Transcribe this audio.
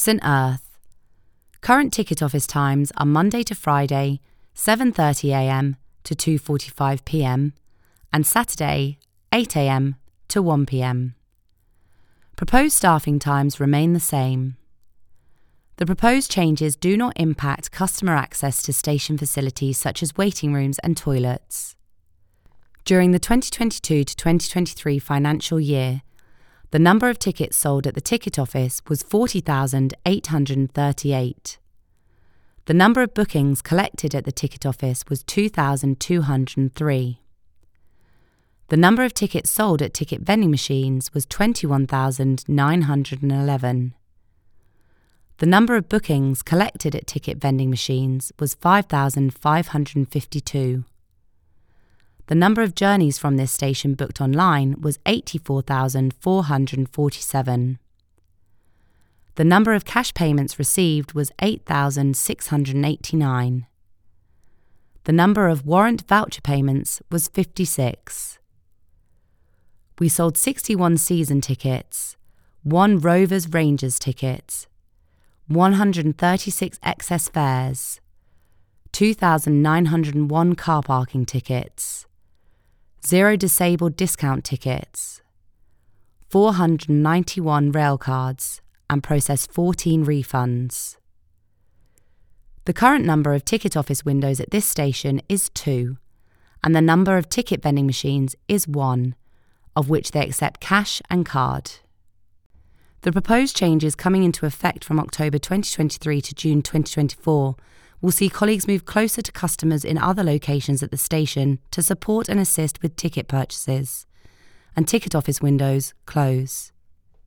St Earth. Current ticket office times are Monday to Friday, 7:30am to 2:45pm, and Saturday, 8am to 1pm. Proposed staffing times remain the same. The proposed changes do not impact customer access to station facilities such as waiting rooms and toilets. During the 2022 to 2023 financial year, the number of tickets sold at the ticket office was 40,838. The number of bookings collected at the ticket office was 2,203. The number of tickets sold at ticket vending machines was 21,911. The number of bookings collected at ticket vending machines was 5,552. The number of journeys from this station booked online was 84,447. The number of cash payments received was 8,689. The number of warrant voucher payments was 56. We sold 61 season tickets, 1 Rovers Rangers ticket, 136 excess fares, 2,901 car parking tickets, 0 disabled discount tickets, 491 rail cards, and processed 14 refunds. The current number of ticket office windows at this station is 2, and the number of ticket vending machines is 1, of which they accept cash and card. The proposed changes coming into effect from October 2023 to June 2024 will see colleagues move closer to customers in other locations at the station to support and assist with ticket purchases, and ticket office windows close.